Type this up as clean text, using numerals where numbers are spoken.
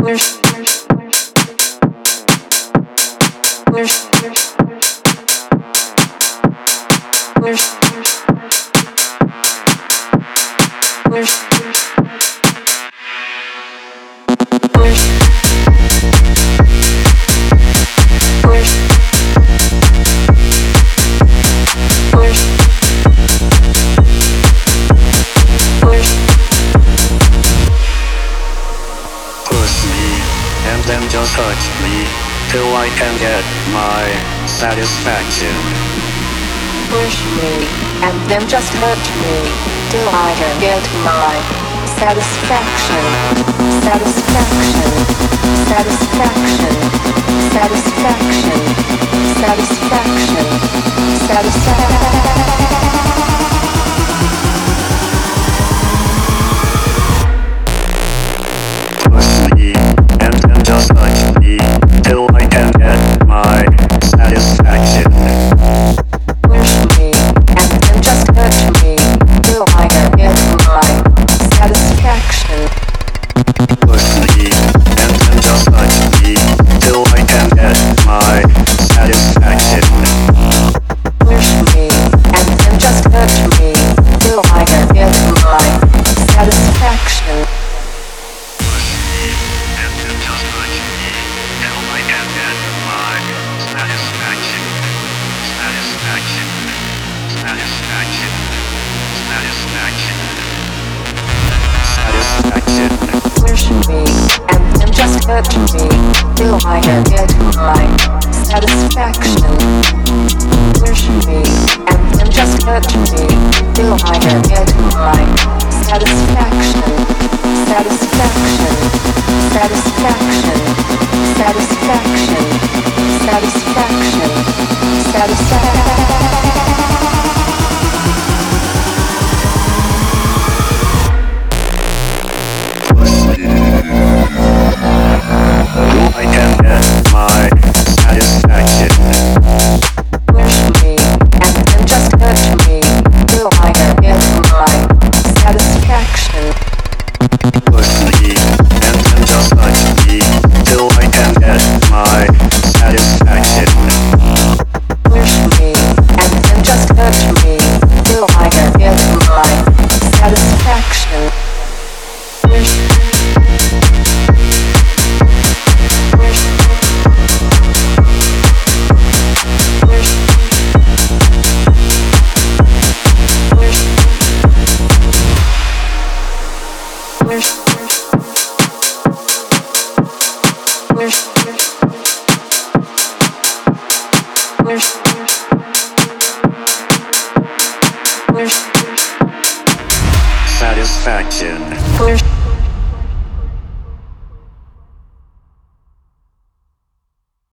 Then just hurt me till I can get my satisfaction. Push me and then just hurt me till I can get my satisfaction. Satisfaction. Satisfaction. Satisfaction. Satisfaction. Satisfaction. Just touch me till I can get my satisfaction. Push me and then just hurt me till I can get my satisfaction. Push me and then just touch me till I can get my satisfaction. Push me and then just hurt me till I can get my satisfaction. Push me and then just hurt me till I can get my satisfaction. Push me and then just hurt me till I can get my satisfaction. Satisfaction. Satisfaction. Satisfaction. Satisfaction. Satisfaction. I can get my satisfaction. Push me and then just hurt me till I can get my satisfaction. Push me and then just touch me till I can get my satisfaction. Push me and then just hurt me till I can get my satisfaction. Satisfaction. Push.